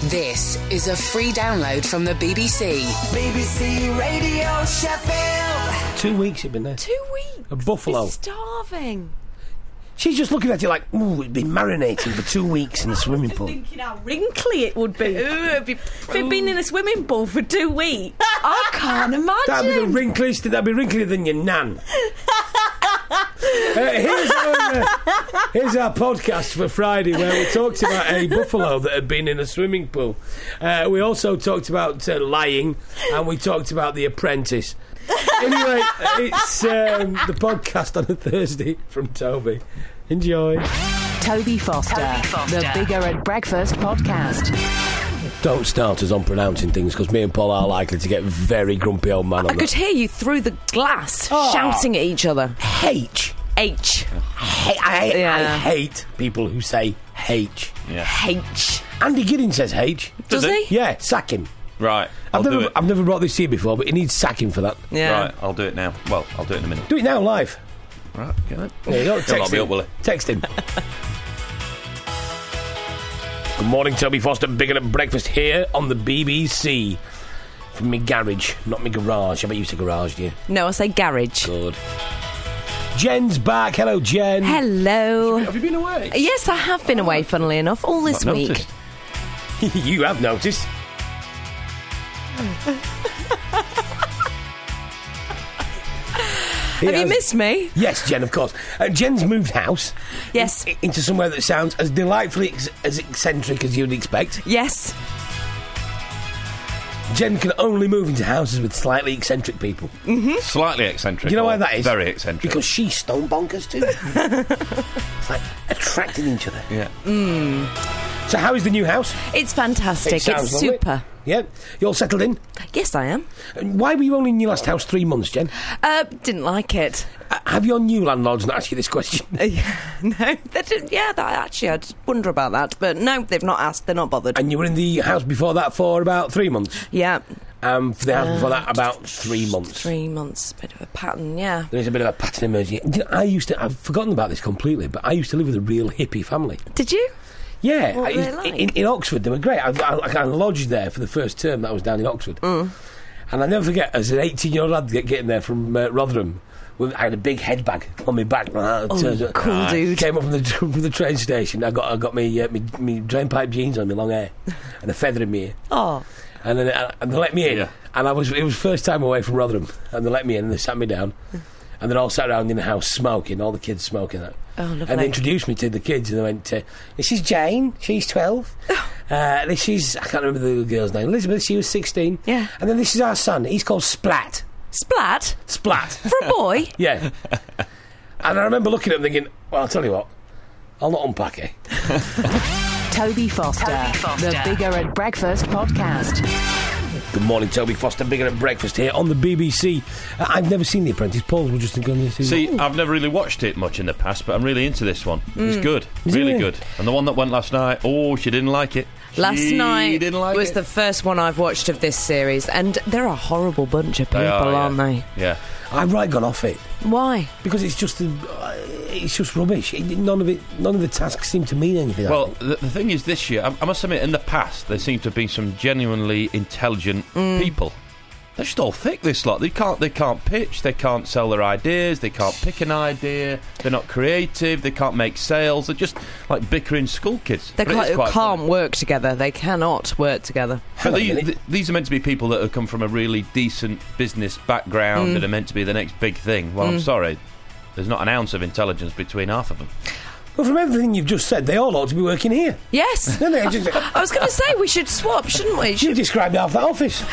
This is a free download from the BBC. BBC Radio Sheffield. 2 weeks you've been there. 2 weeks. A buffalo. He's starving. She's just looking at you like, ooh, it's been marinating for 2 weeks in the swimming pool. Thinking how wrinkly it would be. If it'd been in a swimming pool for 2 weeks, I can't imagine. That'd be the wrinkliest. That'd be wrinklier than your nan. Here's our podcast for Friday, where we talked about a buffalo that had been in a swimming pool. We also talked about lying, and we talked about The Apprentice. Anyway, it's the podcast on a Thursday from Toby. Enjoy. Toby Foster, the Bigger at Breakfast podcast. Don't start us on pronouncing things, because me and Paul are likely to get very grumpy old man on I could hear you through the glass shouting at each other. H. I hate people who say H. Yeah. H. Andy Giddings says H. Does he? Yeah, sack him. Right, I'll do it. I've never brought this to you before, but he needs sacking for that. Yeah. Right, I'll do it now. Well, I'll do it in a minute. Do it now, live. Right, get it. Yeah, you don't He'll text not be him. up, will he? Text him. Good morning, Toby Foster, Bigger at Breakfast here on the BBC. From me garage, not me garage. I bet you say garage, do you? No, I say garage. Good. Jen's back. Hello, Jen. Hello. Have you been away? Yes, I have been away, funnily enough, all this Not week. noticed. You have noticed. Have you missed me? Yes, Jen, of course. Jen's moved house. Yes. Into somewhere that sounds as delightfully as eccentric as you'd expect. Yes. Jen can only move into houses with slightly eccentric people. Slightly eccentric. Do you know why or that is? Very eccentric. Because she's stone bonkers too. It's like attracting each other. Yeah. So how is the new house? It's fantastic. It sounds It's lovely. super. Yeah? You all settled in? Yes, I am. And why were you only in your last house 3 months, Jen? Didn't like it. Have your new landlords not asked you this question? No, they didn't. Yeah, actually, I did wonder about that. But no, they've not asked. They're not bothered. And you were in the house before that for about 3 months? Yeah. For the house before that, about 3 months. 3 months. Bit of a pattern, yeah. There's a bit of a pattern emerging. You know, I've forgotten about this completely, but I used to live with a real hippie family. Did you? Yeah, What were they like? in Oxford, they were great. I lodged there for the first term that I was down in Oxford. And I never forget, as an 18-year-old lad getting there from Rotherham, I had a big head bag on my back. Cool dude. Came up from the train station. I got me drain pipe jeans on, my long hair, and a feather in my ear. Oh. And then and they let me in, Yeah. and it was first time away from Rotherham, and they let me in, and they sat me down, and they all sat around in the house smoking, all the kids smoking that. Oh, lovely. And they introduced me to the kids, and they went, this is Jane, she's 12. This is, I can't remember the girl's name, Elizabeth, she was 16. Yeah. And then this is our son, he's called Splat. Splat? Splat. For a boy? Yeah. And I remember looking at them thinking, well, I'll tell you what, I'll not unpack it. Toby Foster, the Bigger at Breakfast podcast. Good morning, Toby Foster, Bigger at Breakfast here on the BBC. I've never seen The Apprentice. Paul was just going to see. I've never really watched it much in the past, but I'm really into this one. It's good. Is Really it? good. And the one that went last night, she didn't like it. Last night didn't like was it. the first one I've watched of this series, and they're a horrible bunch of people, They are, aren't they? Yeah. I've right gone off it Why? because it's just rubbish. None of the tasks seem to mean anything. Well, the thing is, this year, I must admit, in the past, there seem to have been some genuinely intelligent people. They're just all thick, this lot. They can't pitch, they can't sell their ideas, they can't pick an idea, they're not creative, they can't make sales, they're just like bickering school kids. They But it is quite can't funny. work together. They cannot work together. But Hang on a minute. these are meant to be people that have come from a really decent business background and are meant to be the next big thing. Well, I'm sorry, there's not an ounce of intelligence between half of them. Well, from everything you've just said, they all ought to be working here. Yes. Don't they? Just- I was going to say we should swap, shouldn't we? you described half that office.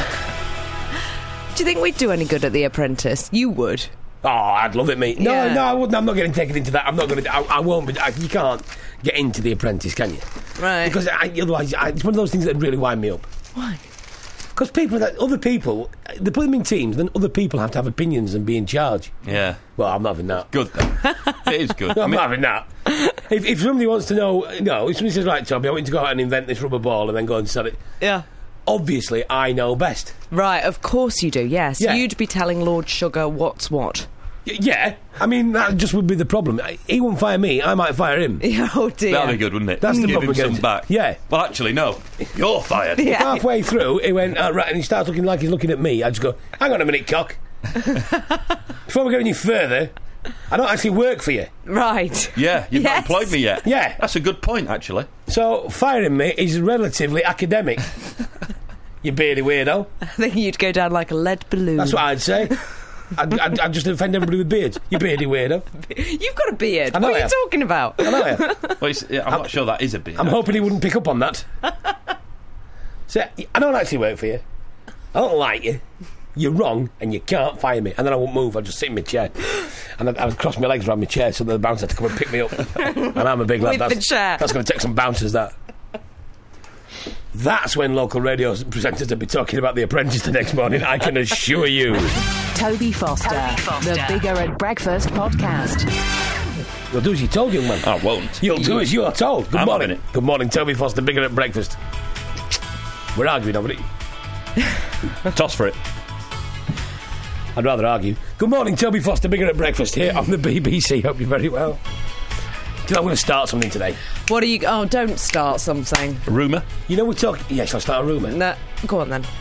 Do you think we'd do any good at The Apprentice? You would. Oh, I'd love it, mate. No, Yeah. I wouldn't. I'm not getting taken into that. I'm not going to. I won't be. You can't get into The Apprentice, can you? Right. Because otherwise, it's one of those things that really wind me up. Why? Because other people, they put them in teams, then other people have to have opinions and be in charge. Yeah. Well, I'm not having that. Good, though. It is good. I'm not having that. If somebody wants to know, if somebody says, right, Toby, I want you to go out and invent this rubber ball and then go and sell it. Yeah. Obviously, I know best. Right, of course you do, yes. Yeah. You'd be telling Lord Sugar what's what. Yeah, I mean, that just would be the problem. He won't fire me, I might fire him. Oh dear. That'd be good, wouldn't it? That's the Give problem. him some back. Yeah. Well, actually, no. You're fired. Yeah. Halfway through, he went, right, and he starts looking like he's looking at me. I just go, hang on a minute, cock. Before we go any further, I don't actually work for you. Right. Yeah, you've not Yes. employed me yet. Yeah. That's a good point, actually. So, firing me is relatively academic. You beardy weirdo. I think you'd go down like a lead balloon. That's what I'd say. I'd just offend everybody with beards. You beardy weirdo. You've got a beard. I know What are I you have. talking about? I know ya. Well, I'm not sure that is a beard. I'm hoping he wouldn't pick up on that. So, I don't actually work for you. I don't like you. You're wrong, and you can't fire me. And then I won't move. I'll just sit in my chair. And I'd cross my legs around my chair so the bouncer had to come and pick me up. And I'm a big lad. With the chair. That's going to take some bouncers, that. That's when local radio presenters will be talking about The Apprentice the next morning, I can assure you. Toby Foster, the Bigger at Breakfast podcast. You'll do as you're told, young man. I won't. You'll do as you're told. Good I'm morning. having it. Good morning, Toby Foster, Bigger at Breakfast. We're arguing over it. Toss for it. I'd rather argue. Good morning, Toby Foster, Bigger at Breakfast here on the BBC. Hope you're very well. I'm going to start something today. What are you... Oh, don't start something. Rumour? You know, we're talking... Yes, I'll start a rumour. No, go on then.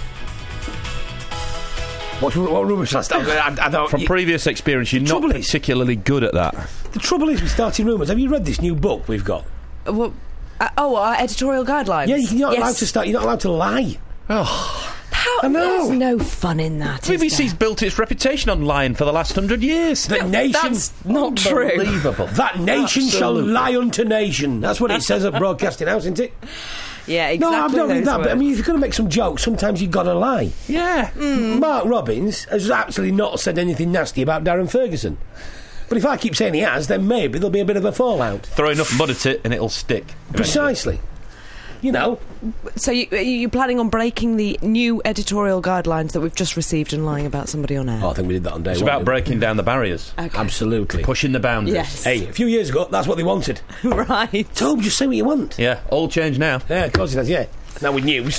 What rumour shall I start? I don't... From previous experience, you're not trouble is- particularly good at that. The trouble is with starting rumours. Have you read this new book we've got? What? Our editorial guidelines. Yeah, you're not Yes. allowed to start... You're not allowed to lie. How, I know. There's no fun in that. is BBC's there? built its reputation on lying for the last 100 years. The nation... That's not true. Unbelievable. That nation shall Absolutely. lie unto nation. That's what it says at Broadcasting House, isn't it? Yeah, exactly. No, I don't mean those that, but I words. mean, if you're going to make some jokes, sometimes you've got to lie. Yeah. Mark Robbins has absolutely not said anything nasty about Darren Ferguson. But if I keep saying he has, then maybe there'll be a bit of a fallout. Throw enough mud at it and it'll stick. eventually. Precisely. You know, So you're planning on breaking the new editorial guidelines that we've just received and lying about somebody on air? I think we did that on day It's one. about didn't we? breaking down the barriers. Okay. Absolutely. Pushing the boundaries. Yes. Hey, a few years ago, that's what they wanted. Right. Tom, just say what you want. Yeah, all changed now. Yeah, of course it has, yeah. Now with news.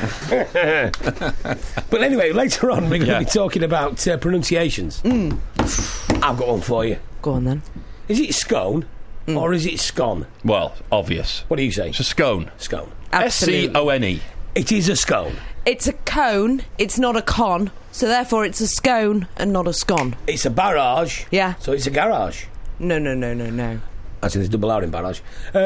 But anyway, later on, we're going to be talking about pronunciations. I've got one for you. Go on then. Is it scone or is it scone? Well, obvious. What do you say? It's a scone. Scone. Absolutely. SCONE. It is a scone. It's a cone. It's not a con. So therefore, it's a scone and not a scone. It's a barrage. Yeah. So it's a garage. No. Actually, there's double R in barrage.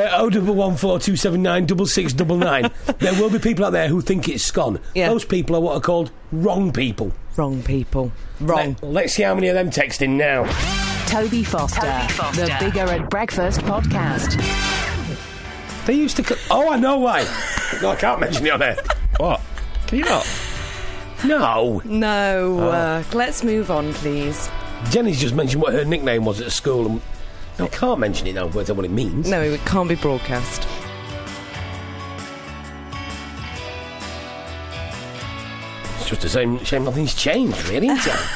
01142796699. There will be people out there who think it's scone. Yeah. Those people are what are called wrong people. Wrong people. Wrong. Let's see how many of them texting now. Toby Foster, the Bigger at Breakfast podcast. They used to... Oh, I know why. No, I can't mention it on air. What? Can you not? No. No. Let's move on, please. Jenny's just mentioned what her nickname was at school. And no, I can't mention it now, but I don't know what it means. No, it can't be broadcast. It's just the same shame nothing's changed, really, isn't it?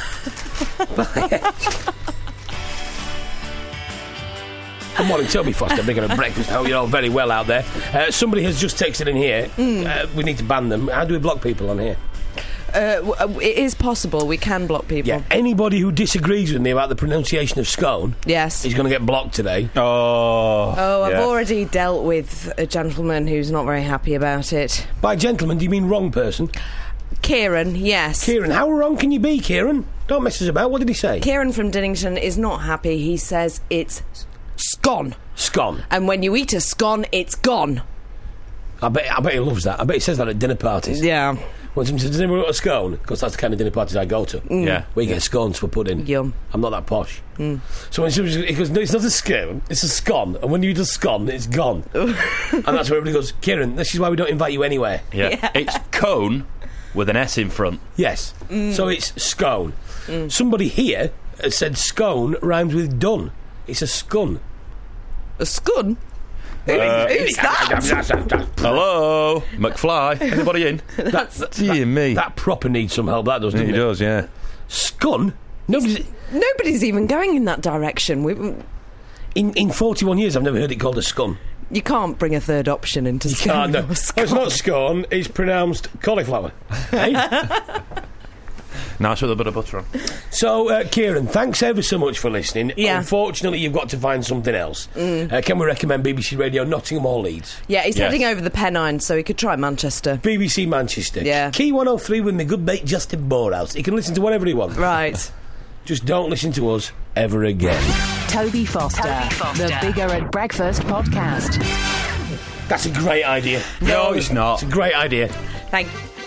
Good morning, Toby Foster, Bigger at Breakfast. Hope you're all very well out there. Somebody has just texted in here. We need to ban them. How do we block people on here? It is possible. We can block people. Yeah, anybody who disagrees with me about the pronunciation of scone Yes. is going to get blocked today. Oh, I've yeah. already dealt with a gentleman who's not very happy about it. By gentleman, do you mean wrong person? Kieran, yes. Kieran, how wrong can you be, Kieran? Don't mess us about. What did he say? Kieran from Dinnington is not happy. He says it's scone. Scone. And when you eat a scone, it's gone. I bet he loves that. I bet he says that at dinner parties. Yeah. When somebody says, does anyone want a scone? Because that's the kind of dinner parties I go to. Yeah. We get scones for pudding. Yum. I'm not that posh. So when he goes, no, it's not a scone, it's a scone. And when you eat a scone, it's gone. And that's where everybody goes, Kieran, this is why we don't invite you anywhere. Yeah. It's cone with an S in front. Yes. So it's scone. Somebody here has said scone rhymes with done. It's a scun. A scone? Who's that? Hello, McFly. Anybody in? Dear me. That proper needs some help, that does, doesn't He it? does, yeah. Scun? Nobody's... Nobody's even going in that direction. In 41 years, I've never heard it called a scun. You can't bring a third option into No, scone. no. It's not scone, it's pronounced cauliflower. Hey? Nice with a bit of butter on. So, Kieran, thanks ever so much for listening. Yeah. Unfortunately, you've got to find something else. Can we recommend BBC Radio Nottingham or Leeds? Yeah, he's Yes. heading over the Pennines, so he could try Manchester. BBC Manchester. Yeah. Key 103 with my good mate Justin Morehouse. He can listen to whatever he wants. Right. Just don't listen to us ever again. Toby Foster, the Bigger at Breakfast podcast. That's a great idea. No, it's not. It's a great idea. Thank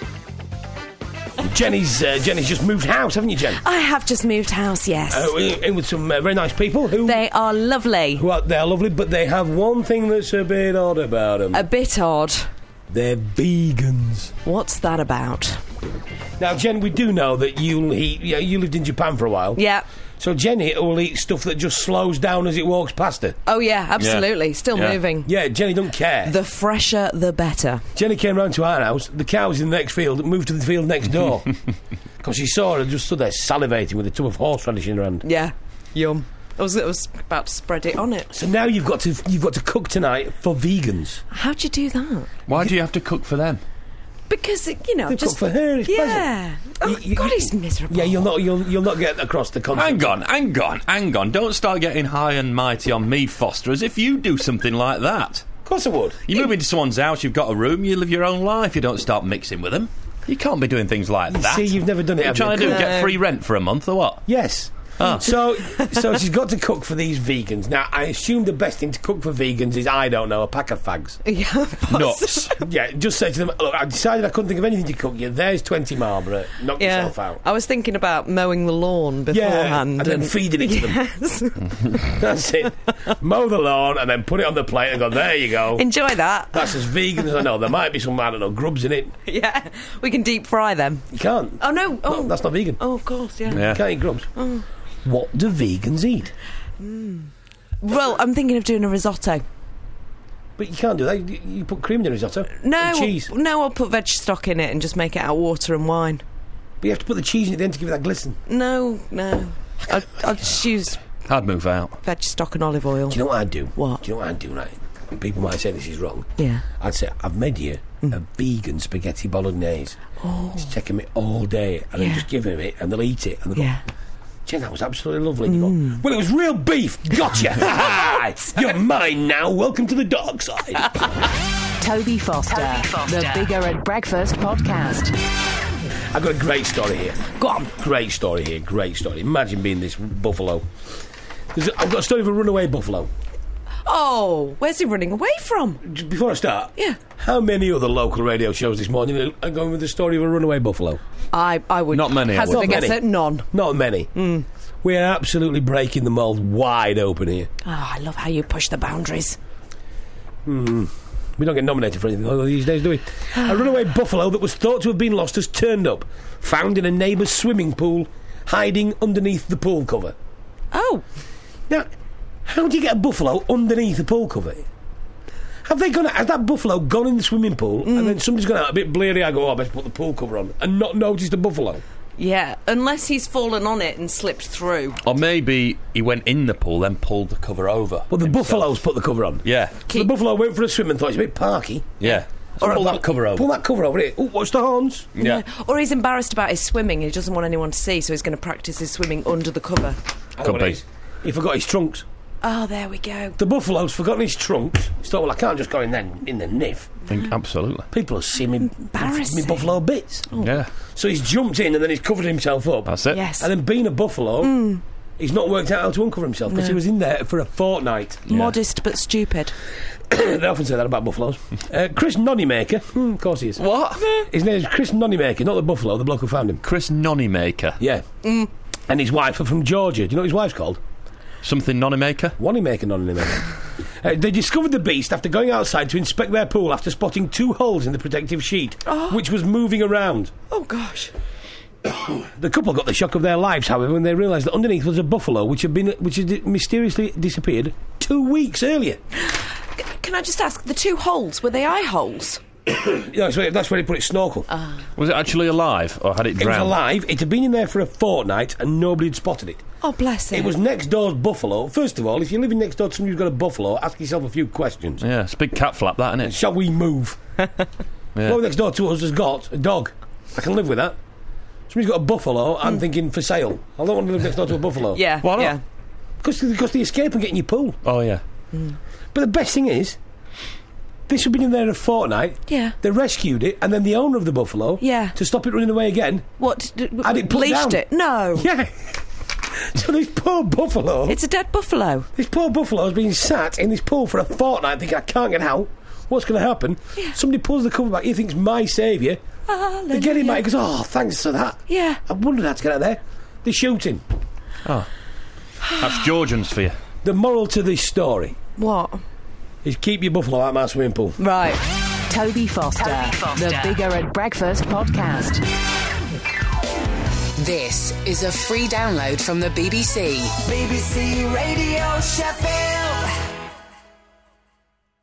Jenny's just moved house, haven't you, Jen? I have just moved house, yes. In with some very nice people who They are lovely. they're lovely, but they have one thing that's a bit odd about them. A bit odd. They're vegans. What's that about? Now, Jen, we do know that you lived in Japan for a while. Yeah. So Jenny will eat stuff that just slows down as it walks past her. Oh, yeah, absolutely. Still Yeah. moving. Yeah, Jenny don't care. The fresher, the better. Jenny came round to our house. The cow was in the next field, moved to the field next door. Because she saw her and just stood there salivating with a tub of horseradish in her hand. Yeah. Yum. I was about to spread it on it. So now you've got to cook tonight for vegans. How'd you do that? Why do you have to cook for them? Because, You just... cook for her, it's Yeah. Oh, You- God, he's miserable. Yeah, you'll not get across the concept. Hang on. Don't start getting high and mighty on me, Foster, as if you do something like that. Of course I would. You move into someone's house, you've got a room, you live your own life, you don't start mixing with them. You can't be doing things like that. See, you've never done it, What have are you you? trying to do? No. Get free rent for a month or what? Yes. Ah. So she's got to cook for these vegans. Now, I assume the best thing to cook for vegans is, I don't know, a pack of fags. Yeah. Nuts. Yeah, just say to them, look, I decided I couldn't think of anything to cook you. There's 20 Marlboro. Knock Yeah. yourself out. I was thinking about mowing the lawn beforehand. and then feeding it to them. Yes. That's it. Mow the lawn and then put it on the plate and go, there you go. Enjoy that. That's as vegan as I know. There might be some, I don't know, grubs in it. Yeah. We can deep fry them. You can't. Oh, no. Oh, No, that's not vegan. Oh, of course, yeah. Yeah. You can't eat grubs. What do vegans eat? Well, I'm thinking of doing a risotto. But you can't do that. You put cream in the risotto. No, And cheese. no, I'll put veg stock in it and just make it out water and wine. But you have to put the cheese in it then to give it that glisten. No. I'll just use I'd move out. veg stock and olive oil. Do you know what I'd do? What? Do you know what I'd do, right? People might say this is wrong. Yeah. I'd say, I've made you a vegan spaghetti bolognese. It's taken me all day. And then Yeah. just give them it and they'll eat it. And they'll Yeah. go, Jen, that was absolutely lovely. And you go, well, it was real beef. Gotcha. You're mine now. Welcome to the dark side. Toby Foster, the Bigger at Breakfast podcast. I've got a great story here. Go on. Great story here. Great story. Imagine being this buffalo. I've got a story of a runaway buffalo. Oh, where's he running away from? Just before I start, Yeah. how many other local radio shows this morning are going with the story of a runaway buffalo? I would Not many, I hazard a would. guess Not many. at none. Not many. We are absolutely breaking the mould wide open here. Oh, I love how you push the boundaries. We don't get nominated for anything these days, do we? A runaway buffalo that was thought to have been lost has turned up, found in a neighbour's swimming pool, hiding underneath the pool cover. Oh, Now, how do you get a buffalo underneath the pool cover? Has that buffalo gone in the swimming pool and then somebody's gone out a bit bleary-eyed, go, oh, I better put the pool cover on, and not noticed a buffalo? yeah. Unless he's fallen on it and slipped through. Or maybe he went in the pool, then pulled the cover over. Well, the himself. buffalo's put the cover on. Yeah. So the buffalo went for a swim and thought it's a bit parky. Yeah. So pull that cover over. Pull that cover over here. Oh, watch the horns. Yeah. Or he's embarrassed about his swimming. He doesn't want anyone to see, so he's going to practice his swimming under the cover. I know Could what it be. is. He forgot his trunks. Oh, there we go. The buffalo's forgotten his trunks. He thought, well, I can't just go in the niff. Absolutely. People will see me Embarrassing. buffalo bits. Yeah. So he's jumped in and then he's covered himself up. That's it. Yes. And then being a buffalo, he's not worked out how to uncover himself because he was in there for a fortnight. Modest but stupid. They often say that about buffaloes. Chris Nonnymaker, of course he is. What? His name is Chris Nonnymaker, not the buffalo, the bloke who found him. Chris Nonnymaker. Yeah. And his wife are from Georgia. Do you know what his wife's called? Something Nonnymaker? Wannymaker, Nonnymaker. They discovered the beast after going outside to inspect their pool after spotting 2 holes in the protective sheet, which was moving around. Oh, gosh. The couple got the shock of their lives, however, when they realised that underneath was a buffalo which had mysteriously disappeared 2 weeks earlier. Can I just ask, the 2 holes, were they eye holes? Yeah, that's where he put its snorkel. Was it actually alive, or had it It was drowned? alive. It had been in there for a fortnight and nobody had spotted it. Oh, bless him. It was next door's buffalo. First of all, if you're living next door to somebody who's got a buffalo, ask yourself a few questions. Yeah, it's a big cat flap, that, isn't it? Shall we move? Yeah. Well, next door to us has got a dog. I can live with that. somebody's got a buffalo, I'm thinking for sale. I don't want to live next door to a buffalo. Yeah. Why not? Yeah. Because they escape and get in your pool. Oh, yeah. But the best thing is, this had been in there a fortnight. Yeah. They rescued it, and then the owner of the buffalo, Yeah. to stop it running away again, What? Had it put bleached down. it? No. yeah. So this poor buffalo, It's a dead buffalo. has been sat in this pool for a fortnight, thinking I can't get out. What's going to happen? Yeah. Somebody pulls the cover back. He thinks my saviour. They get him out. He goes, "Oh, thanks for that." Yeah. I wondered how to get out there. They shoot him. That's Georgians for you. The moral to this story What? is keep your buffalo out of my swimming pool. Right. Toby Foster, the Bigger at Breakfast podcast. This is a free download from the BBC. BBC Radio Sheffield.